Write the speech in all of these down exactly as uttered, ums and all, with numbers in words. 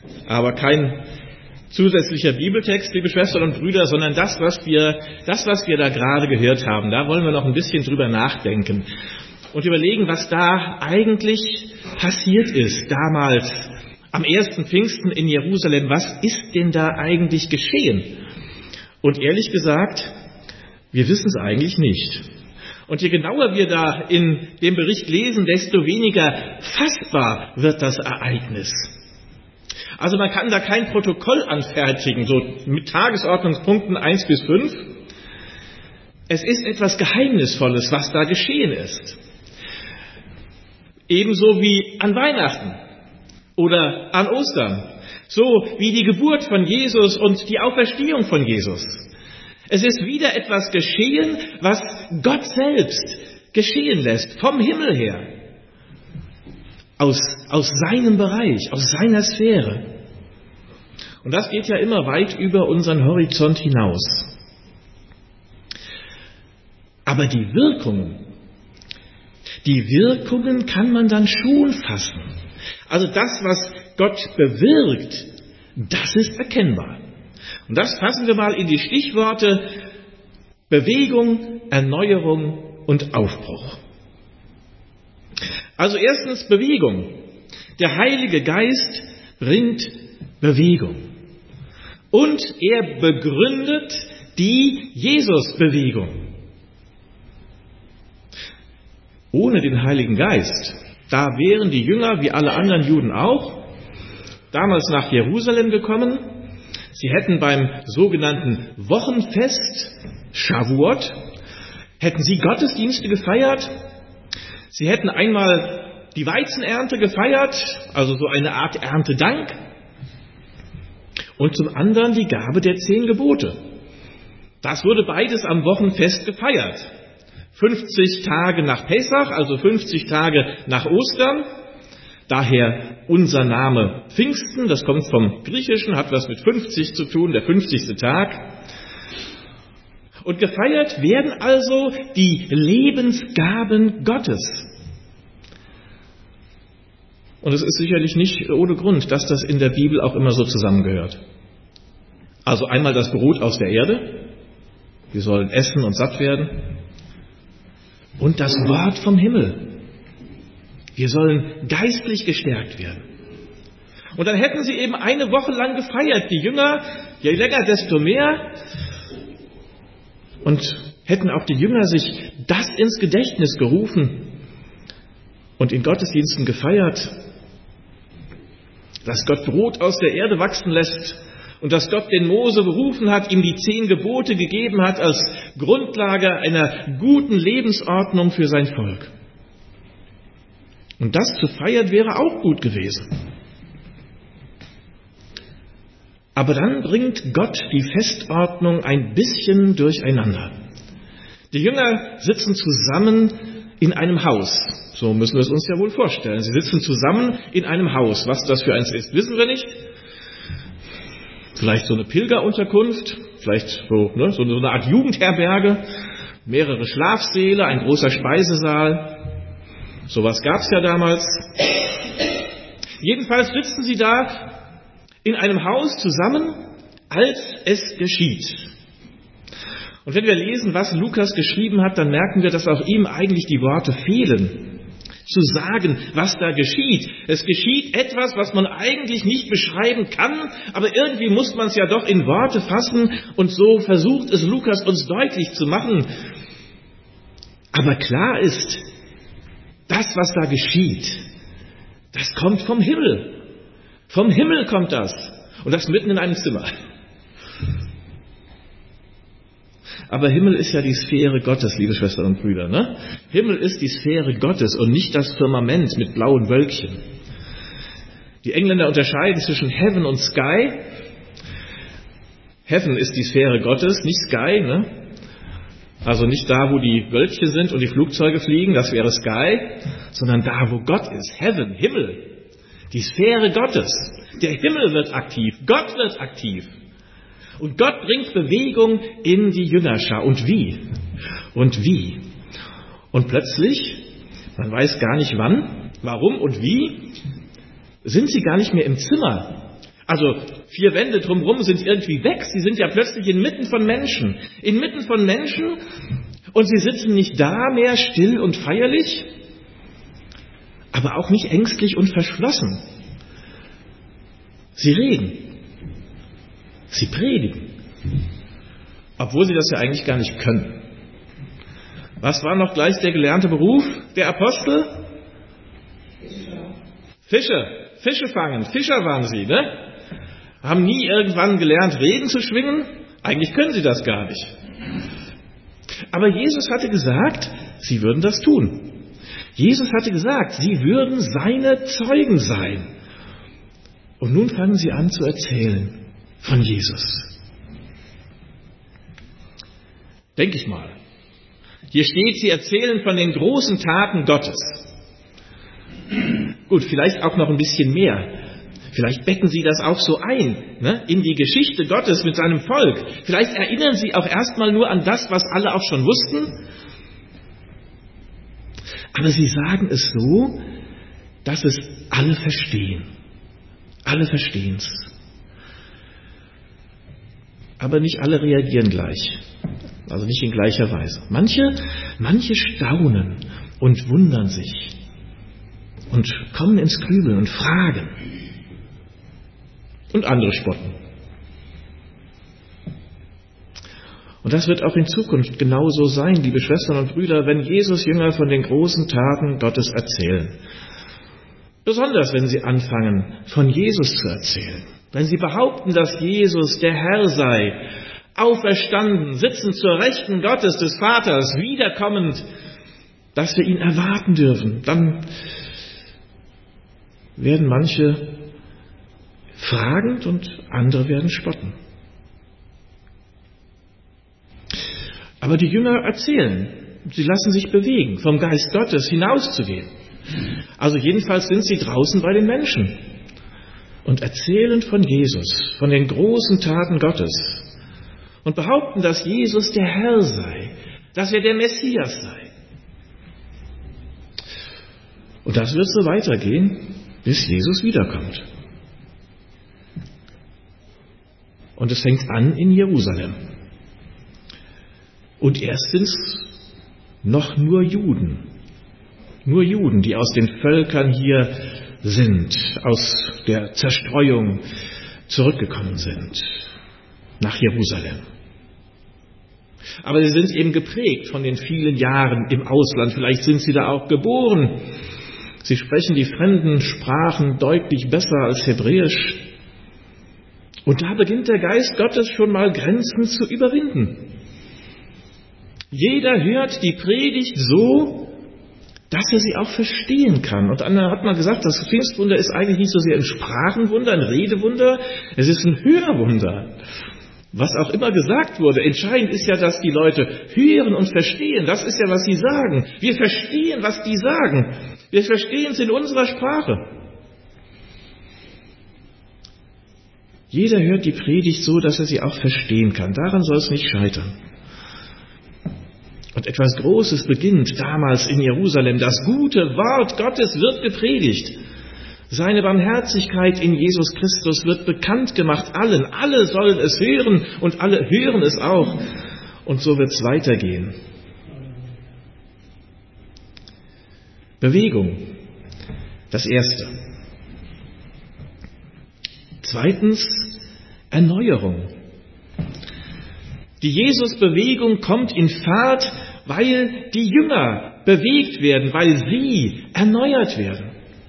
Aber kein zusätzlicher Bibeltext, liebe Schwestern und Brüder, sondern das, was wir, das, was wir da gerade gehört haben. Da wollen wir noch ein bisschen drüber nachdenken und überlegen, was da eigentlich passiert ist damals am ersten Pfingsten in Jerusalem. Was ist denn da eigentlich geschehen? Und ehrlich gesagt, wir wissen es eigentlich nicht. Und je genauer wir da in dem Bericht lesen, desto weniger fassbar wird das Ereignis. Also man kann da kein Protokoll anfertigen, so mit Tagesordnungspunkten eins bis fünf. Es ist etwas Geheimnisvolles, was da geschehen ist. Ebenso wie an Weihnachten oder an Ostern. So wie die Geburt von Jesus und die Auferstehung von Jesus. Es ist wieder etwas geschehen, was Gott selbst geschehen lässt, vom Himmel her. Aus, aus seinem Bereich, aus seiner Sphäre. Und das geht ja immer weit über unseren Horizont hinaus. Aber die Wirkungen, die Wirkungen kann man dann schon fassen. Also das, was Gott bewirkt, das ist erkennbar. Und das fassen wir mal in die Stichworte Bewegung, Erneuerung und Aufbruch. Also erstens Bewegung. Der Heilige Geist bringt Bewegung. Und er begründet die Jesus-Bewegung. Ohne den Heiligen Geist, da wären die Jünger, wie alle anderen Juden auch, damals nach Jerusalem gekommen. Sie hätten beim sogenannten Wochenfest, Shavuot, hätten sie Gottesdienste gefeiert. Sie hätten einmal die Weizenernte gefeiert, also so eine Art Erntedank. Und zum anderen die Gabe der zehn Gebote. Das wurde beides am Wochenfest gefeiert. fünfzig Tage nach Pessach, also fünfzig Tage nach Ostern. Daher unser Name Pfingsten, das kommt vom Griechischen, hat was mit fünfzig zu tun, der fünfzigste Tag. Und gefeiert werden also die Lebensgaben Gottes. Und es ist sicherlich nicht ohne Grund, dass das in der Bibel auch immer so zusammengehört. Also einmal das Brot aus der Erde, wir sollen essen und satt werden, und das Wort vom Himmel. Wir sollen geistlich gestärkt werden. Und dann hätten sie eben eine Woche lang gefeiert, die Jünger, je länger, desto mehr. Und hätten auch die Jünger sich das ins Gedächtnis gerufen und in Gottesdiensten gefeiert, dass Gott Brot aus der Erde wachsen lässt und dass Gott den Mose berufen hat, ihm die zehn Gebote gegeben hat als Grundlage einer guten Lebensordnung für sein Volk. Und das zu feiern wäre auch gut gewesen. Aber dann bringt Gott die Festordnung ein bisschen durcheinander. Die Jünger sitzen zusammen in einem Haus. So müssen wir es uns ja wohl vorstellen. Sie sitzen zusammen in einem Haus. Was das für eins ist, wissen wir nicht. Vielleicht so eine Pilgerunterkunft, vielleicht so, ne, so eine Art Jugendherberge, mehrere Schlafsäle, ein großer Speisesaal. Sowas gab es ja damals. Jedenfalls sitzen sie da in einem Haus zusammen, als es geschieht. Und wenn wir lesen, was Lukas geschrieben hat, dann merken wir, dass auch ihm eigentlich die Worte fehlen, zu sagen, was da geschieht. Es geschieht etwas, was man eigentlich nicht beschreiben kann, aber irgendwie muss man es ja doch in Worte fassen, und so versucht es Lukas uns deutlich zu machen. Aber klar ist, das, was da geschieht, das kommt vom Himmel. Vom Himmel kommt das. Und das mitten in einem Zimmer. Aber Himmel ist ja die Sphäre Gottes, liebe Schwestern und Brüder. Ne? Himmel ist die Sphäre Gottes und nicht das Firmament mit blauen Wölkchen. Die Engländer unterscheiden zwischen Heaven und Sky. Heaven ist die Sphäre Gottes, nicht Sky. Ne? Also nicht da, wo die Wölkchen sind und die Flugzeuge fliegen, das wäre Sky, sondern da, wo Gott ist. Heaven, Himmel. Die Sphäre Gottes. Der Himmel wird aktiv. Gott wird aktiv. Und Gott bringt Bewegung in die Jüngerschar. Und wie? Und wie? Und plötzlich, man weiß gar nicht wann, warum und wie, sind sie gar nicht mehr im Zimmer, Also vier Wände drumherum sind irgendwie weg. Sie sind ja plötzlich inmitten von Menschen. Inmitten von Menschen und sie sitzen nicht da mehr still und feierlich, aber auch nicht ängstlich und verschlossen. Sie reden. Sie predigen. Obwohl sie das ja eigentlich gar nicht können. Was war noch gleich der gelernte Beruf der Apostel? Fische. Fische fangen. Fischer waren sie, ne? Haben nie irgendwann gelernt, Reden zu schwingen? Eigentlich können sie das gar nicht. Aber Jesus hatte gesagt, sie würden das tun. Jesus hatte gesagt, sie würden seine Zeugen sein. Und nun fangen sie an zu erzählen von Jesus. Denke ich mal. Hier steht, sie erzählen von den großen Taten Gottes. Gut, vielleicht auch noch ein bisschen mehr. Vielleicht betten Sie das auch so ein, ne, in die Geschichte Gottes mit seinem Volk. Vielleicht erinnern Sie auch erstmal nur an das, was alle auch schon wussten. Aber Sie sagen es so, dass es alle verstehen. Alle verstehen es. Aber nicht alle reagieren gleich. Also nicht in gleicher Weise. Manche, manche staunen und wundern sich und kommen ins Grübeln und fragen. Und andere spotten. Und das wird auch in Zukunft genauso sein, liebe Schwestern und Brüder, wenn Jesus Jünger von den großen Taten Gottes erzählen. Besonders, wenn sie anfangen, von Jesus zu erzählen. Wenn sie behaupten, dass Jesus der Herr sei, auferstanden, sitzend zur Rechten Gottes, des Vaters, wiederkommend, dass wir ihn erwarten dürfen, dann werden manche fragend und andere werden spotten. Aber die Jünger erzählen, sie lassen sich bewegen, vom Geist Gottes hinauszugehen. Also jedenfalls sind sie draußen bei den Menschen und erzählen von Jesus, von den großen Taten Gottes und behaupten, dass Jesus der Herr sei, dass er der Messias sei. Und das wird so weitergehen, bis Jesus wiederkommt. Und es fängt an in Jerusalem. Und erst sind es noch nur Juden. Nur Juden, die aus den Völkern hier sind, aus der Zerstreuung zurückgekommen sind nach Jerusalem. Aber sie sind eben geprägt von den vielen Jahren im Ausland. Vielleicht sind sie da auch geboren. Sie sprechen die fremden Sprachen deutlich besser als Hebräisch. Und da beginnt der Geist Gottes schon mal Grenzen zu überwinden. Jeder hört die Predigt so, dass er sie auch verstehen kann. Und dann hat man gesagt, das Pfingstwunder ist eigentlich nicht so sehr ein Sprachenwunder, ein Redewunder, es ist ein Hörwunder. Was auch immer gesagt wurde, entscheidend ist ja, dass die Leute hören und verstehen. Das ist ja, was sie sagen. Wir verstehen, was die sagen. Wir verstehen es in unserer Sprache. Jeder hört die Predigt so, dass er sie auch verstehen kann. Daran soll es nicht scheitern. Und etwas Großes beginnt damals in Jerusalem. Das gute Wort Gottes wird gepredigt. Seine Barmherzigkeit in Jesus Christus wird bekannt gemacht allen. Alle sollen es hören und alle hören es auch. Und so wird es weitergehen. Bewegung. Das Erste. Zweitens, Erneuerung. Die Jesus-Bewegung kommt in Fahrt, weil die Jünger bewegt werden, weil sie erneuert werden.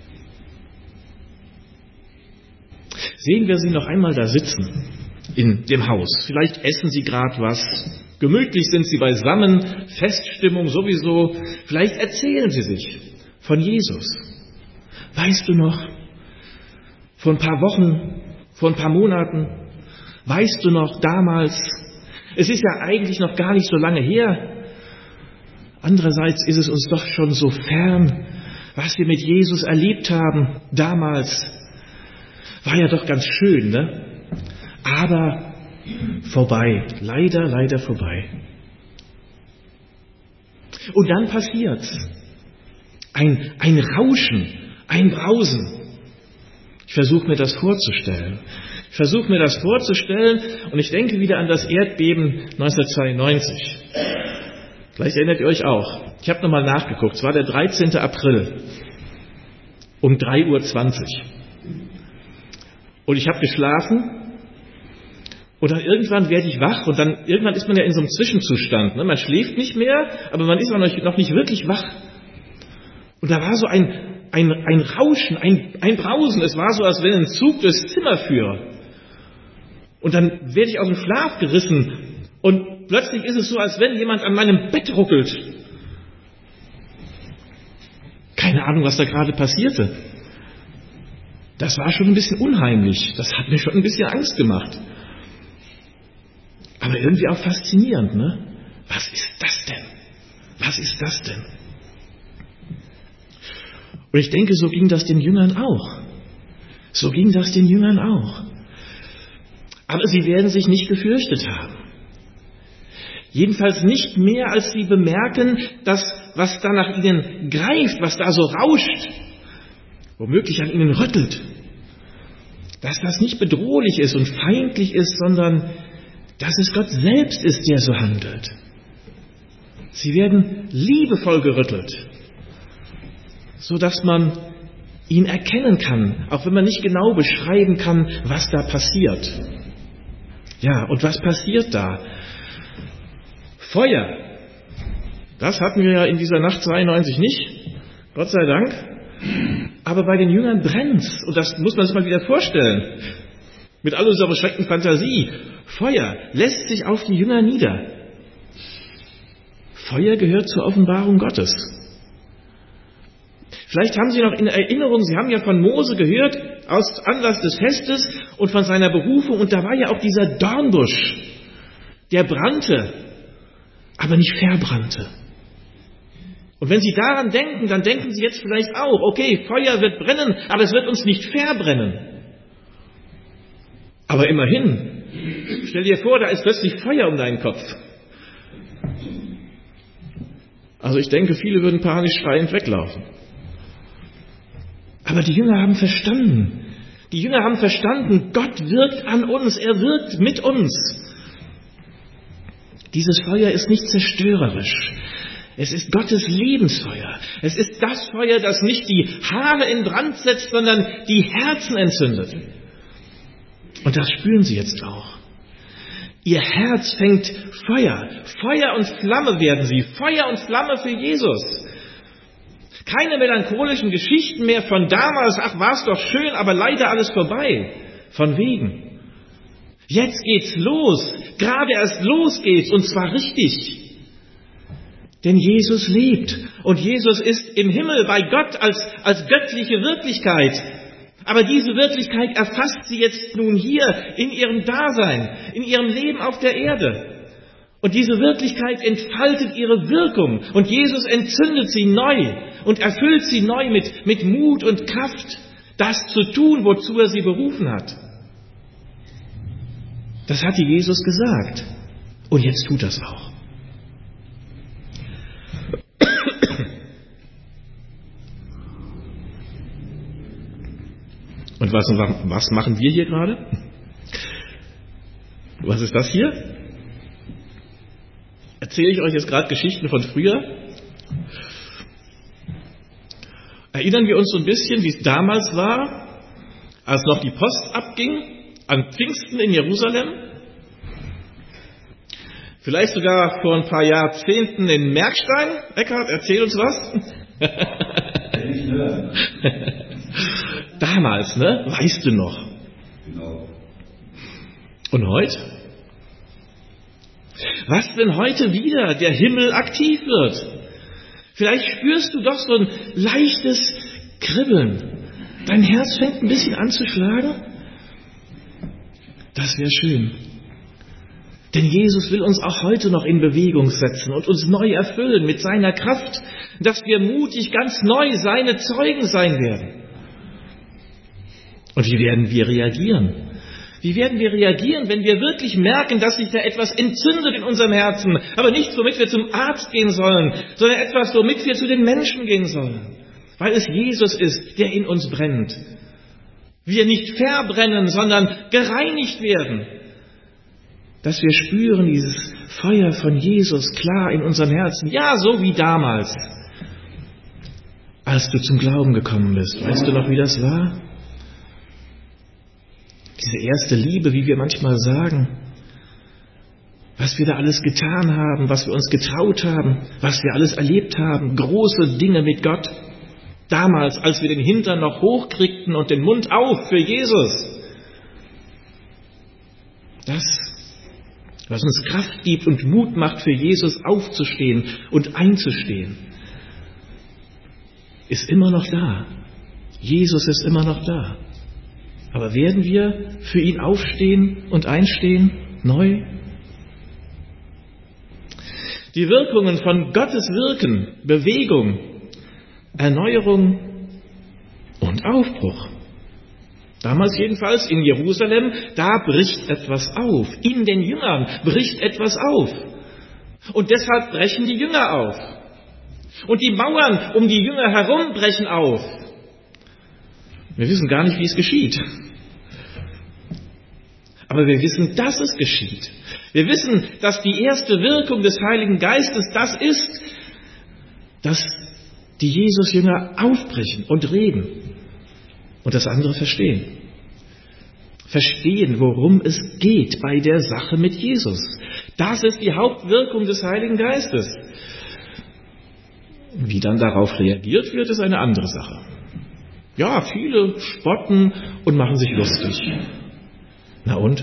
Sehen wir sie noch einmal da sitzen, in dem Haus. Vielleicht essen sie gerade was, gemütlich sind sie beisammen, Feststimmung sowieso. Vielleicht erzählen sie sich von Jesus. Weißt du noch, vor ein paar Wochen, vor ein paar Monaten, weißt du noch damals, es ist ja eigentlich noch gar nicht so lange her. Andererseits ist es uns doch schon so fern, was wir mit Jesus erlebt haben damals. War ja doch ganz schön, ne? Aber vorbei, leider, leider vorbei. Und dann passiert's. Ein, ein Rauschen, ein Brausen. versuche mir das vorzustellen. Ich versuche mir das vorzustellen und ich denke wieder an das Erdbeben neunzehnhundertzweiundneunzig. Vielleicht erinnert ihr euch auch. Ich habe nochmal nachgeguckt. Es war der dreizehnten April um drei Uhr zwanzig. Und ich habe geschlafen und dann irgendwann werde ich wach und dann irgendwann ist man ja in so einem Zwischenzustand. Ne? Man schläft nicht mehr, aber man ist auch noch, noch nicht wirklich wach. Und da war so ein, ein, ein Rauschen, ein, ein Brausen. Es war so, als wenn ein Zug durchs Zimmer führe. Und dann werde ich aus dem Schlaf gerissen und plötzlich ist es so, als wenn jemand an meinem Bett ruckelt. Keine Ahnung, was da gerade passierte. Das war schon ein bisschen unheimlich. Das hat mir schon ein bisschen Angst gemacht. Aber irgendwie auch faszinierend, ne? Was ist das denn? Was ist das denn? Und ich denke, so ging das den Jüngern auch. So ging das den Jüngern auch. Aber sie werden sich nicht gefürchtet haben. Jedenfalls nicht mehr, als sie bemerken, dass was da nach ihnen greift, was da so rauscht, womöglich an ihnen rüttelt, dass das nicht bedrohlich ist und feindlich ist, sondern dass es Gott selbst ist, der so handelt. Sie werden liebevoll gerüttelt, so dass man ihn erkennen kann, auch wenn man nicht genau beschreiben kann, was da passiert. Ja, und was passiert da? Feuer. Das hatten wir ja in dieser Nacht zweiundneunzig nicht, Gott sei Dank. Aber bei den Jüngern brennt's. Und das muss man sich mal wieder vorstellen. Mit all unserer beschränkten Fantasie. Feuer lässt sich auf die Jünger nieder. Feuer gehört zur Offenbarung Gottes. Vielleicht haben Sie noch in Erinnerung, Sie haben ja von Mose gehört, aus Anlass des Festes und von seiner Berufung. Und da war ja auch dieser Dornbusch, der brannte, aber nicht verbrannte. Und wenn Sie daran denken, dann denken Sie jetzt vielleicht auch, okay, Feuer wird brennen, aber es wird uns nicht verbrennen. Aber immerhin, stell dir vor, da ist plötzlich Feuer um deinen Kopf. Also ich denke, viele würden panisch schreiend weglaufen. Aber die Jünger haben verstanden. Die Jünger haben verstanden, Gott wirkt an uns, er wirkt mit uns. Dieses Feuer ist nicht zerstörerisch. Es ist Gottes Lebensfeuer. Es ist das Feuer, das nicht die Haare in Brand setzt, sondern die Herzen entzündet. Und das spüren Sie jetzt auch. Ihr Herz fängt Feuer. Feuer und Flamme werden Sie. Feuer und Flamme für Jesus. Keine melancholischen Geschichten mehr von damals. Ach, war's doch schön, aber leider alles vorbei. Von wegen. Jetzt geht's los. Gerade erst los geht's. Und zwar richtig. Denn Jesus lebt. Und Jesus ist im Himmel bei Gott als, als göttliche Wirklichkeit. Aber diese Wirklichkeit erfasst sie jetzt nun hier in ihrem Dasein, in ihrem Leben auf der Erde. Und diese Wirklichkeit entfaltet ihre Wirkung. Und Jesus entzündet sie neu und erfüllt sie neu mit, mit Mut und Kraft, das zu tun, wozu er sie berufen hat. Das hatte Jesus gesagt. Und jetzt tut das auch. Und was, was machen wir hier gerade? Was ist das hier? Erzähle ich euch jetzt gerade Geschichten von früher? Erinnern wir uns so ein bisschen, wie es damals war, als noch die Post abging, an Pfingsten in Jerusalem? Vielleicht sogar vor ein paar Jahrzehnten in Merkstein? Eckhard, erzähl uns was. Damals, ne? Weißt du noch? Genau. Und heute? Was, wenn heute wieder der Himmel aktiv wird? Vielleicht spürst du doch so ein leichtes Kribbeln. Dein Herz fängt ein bisschen an zu schlagen. Das wäre schön. Denn Jesus will uns auch heute noch in Bewegung setzen und uns neu erfüllen mit seiner Kraft, dass wir mutig ganz neu seine Zeugen sein werden. Und wie werden wir reagieren? Wie werden wir reagieren, wenn wir wirklich merken, dass sich da etwas entzündet in unserem Herzen, aber nicht, womit wir zum Arzt gehen sollen, sondern etwas, womit wir zu den Menschen gehen sollen, weil es Jesus ist, der in uns brennt. Wir nicht verbrennen, sondern gereinigt werden. Dass wir spüren dieses Feuer von Jesus klar in unserem Herzen. Ja, so wie damals, als du zum Glauben gekommen bist. Weißt du noch, wie das war? Diese erste Liebe, wie wir manchmal sagen. Was wir da alles getan haben, was wir uns getraut haben, was wir alles erlebt haben. Große Dinge mit Gott. Damals, als wir den Hintern noch hochkriegten und den Mund auf für Jesus. Das, was uns Kraft gibt und Mut macht, für Jesus aufzustehen und einzustehen, ist immer noch da. Jesus ist immer noch da. Aber werden wir für ihn aufstehen und einstehen, neu? Die Wirkungen von Gottes Wirken, Bewegung, Erneuerung und Aufbruch. Damals jedenfalls in Jerusalem, da bricht etwas auf. In den Jüngern bricht etwas auf. Und deshalb brechen die Jünger auf. Und die Mauern um die Jünger herum brechen auf. Wir wissen gar nicht, wie es geschieht. Aber wir wissen, dass es geschieht. Wir wissen, dass die erste Wirkung des Heiligen Geistes das ist, dass die Jesus-Jünger aufbrechen und reden und das andere verstehen. Verstehen, worum es geht bei der Sache mit Jesus. Das ist die Hauptwirkung des Heiligen Geistes. Wie dann darauf reagiert wird, ist eine andere Sache. Ja, viele spotten und machen sich lustig. Na und?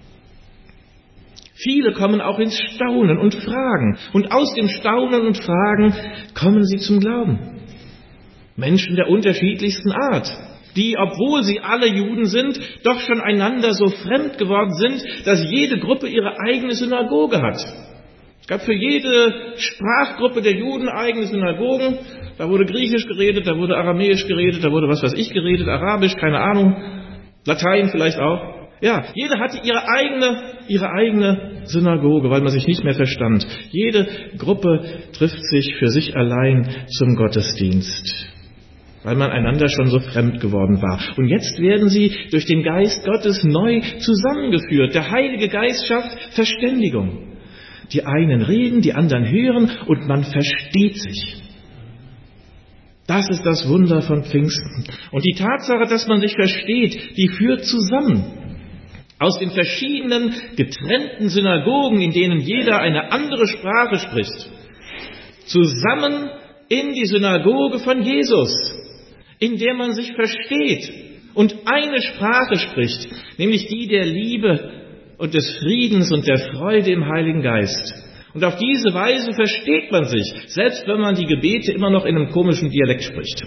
Viele kommen auch ins Staunen und Fragen. Und aus dem Staunen und Fragen kommen sie zum Glauben. Menschen der unterschiedlichsten Art, die, obwohl sie alle Juden sind, doch schon einander so fremd geworden sind, dass jede Gruppe ihre eigene Synagoge hat. Es gab für jede Sprachgruppe der Juden eigene Synagogen. Da wurde Griechisch geredet, da wurde Aramäisch geredet, da wurde was weiß ich geredet, Arabisch, keine Ahnung, Latein vielleicht auch. Ja, jede hatte ihre eigene, ihre eigene Synagoge, weil man sich nicht mehr verstand. Jede Gruppe trifft sich für sich allein zum Gottesdienst, weil man einander schon so fremd geworden war. Und jetzt werden sie durch den Geist Gottes neu zusammengeführt. Der Heilige Geist schafft Verständigung. Die einen reden, die anderen hören und man versteht sich. Das ist das Wunder von Pfingsten. Und die Tatsache, dass man sich versteht, die führt zusammen. Aus den verschiedenen, getrennten Synagogen, in denen jeder eine andere Sprache spricht, zusammen in die Synagoge von Jesus, in der man sich versteht und eine Sprache spricht, nämlich die der Liebe und des Friedens und der Freude im Heiligen Geist. Und auf diese Weise versteht man sich, selbst wenn man die Gebete immer noch in einem komischen Dialekt spricht.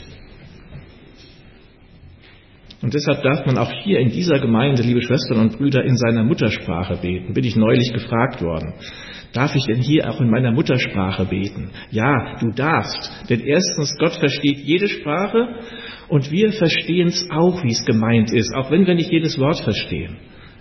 Und deshalb darf man auch hier in dieser Gemeinde, liebe Schwestern und Brüder, in seiner Muttersprache beten. Bin ich neulich gefragt worden. Darf ich denn hier auch in meiner Muttersprache beten? Ja, du darfst. Denn erstens, Gott versteht jede Sprache und wir verstehen es auch, wie es gemeint ist, auch wenn wir nicht jedes Wort verstehen.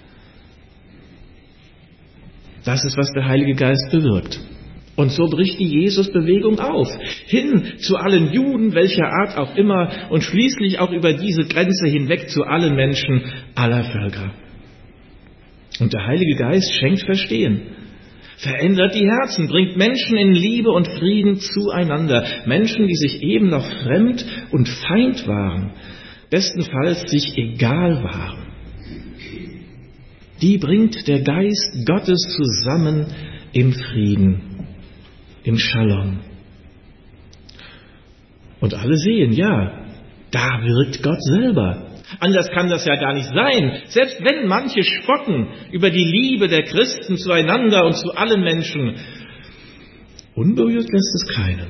Das ist, was der Heilige Geist bewirkt. Und so bricht die Jesus-Bewegung auf, hin zu allen Juden, welcher Art auch immer, und schließlich auch über diese Grenze hinweg zu allen Menschen aller Völker. Und der Heilige Geist schenkt Verstehen, verändert die Herzen, bringt Menschen in Liebe und Frieden zueinander. Menschen, die sich eben noch fremd und Feind waren, bestenfalls sich egal waren. Die bringt der Geist Gottes zusammen im Frieden, im Shalom. Und alle sehen, ja, da wirkt Gott selber. Anders kann das ja gar nicht sein. Selbst wenn manche spotten über die Liebe der Christen zueinander und zu allen Menschen, unberührt lässt es keinen.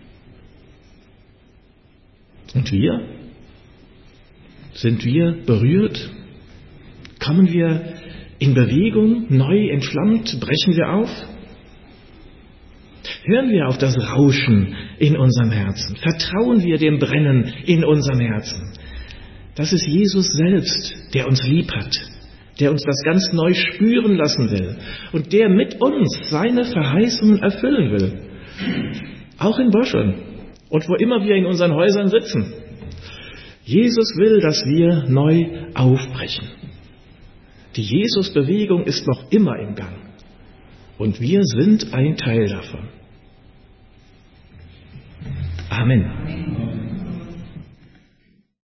Und wir? Sind wir berührt? Kommen wir in Bewegung, neu entflammt, brechen wir auf? Hören wir auf das Rauschen in unserem Herzen? Vertrauen wir dem Brennen in unserem Herzen? Das ist Jesus selbst, der uns lieb hat, der uns das ganz neu spüren lassen will und der mit uns seine Verheißungen erfüllen will. Auch in Boscheln und wo immer wir in unseren Häusern sitzen. Jesus will, dass wir neu aufbrechen. Die Jesus-Bewegung ist noch immer im Gang. Und wir sind ein Teil davon. Amen.